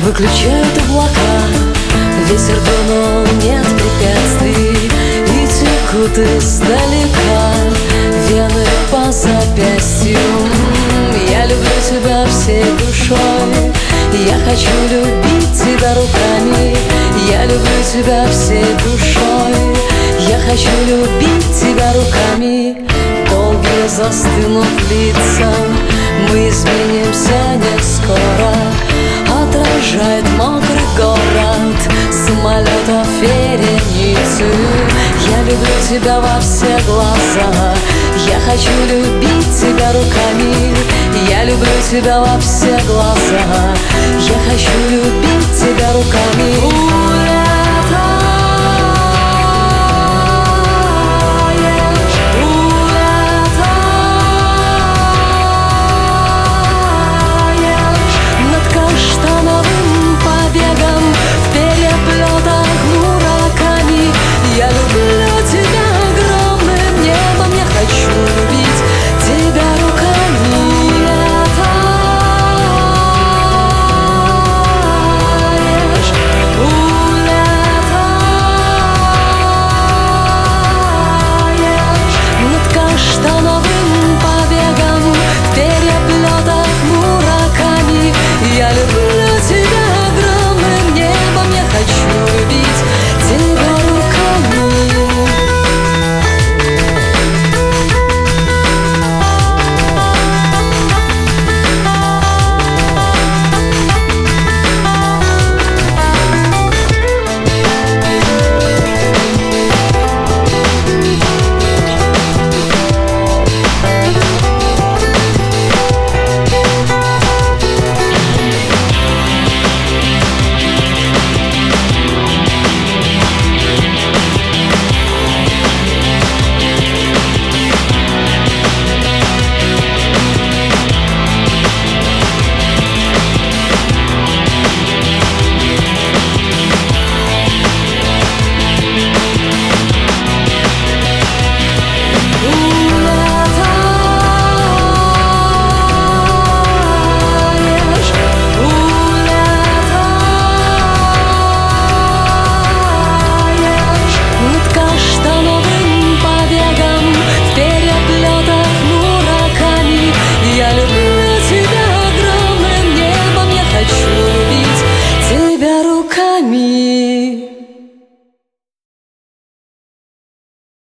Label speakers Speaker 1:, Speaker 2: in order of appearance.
Speaker 1: выключают облака, ветер дунул, нет препятствий, и текут издалека вены по запястью. Я люблю тебя всей душой, я хочу любить тебя руками. Я люблю тебя всей душой, я хочу любить тебя руками. Долго застынут лица, мы изменимся не скоро. Отражает мокрый город самолетов вереницу. Я люблю тебя во все глаза, я хочу любить тебя руками. Я люблю тебя во все глаза, я хочу любить тебя руками.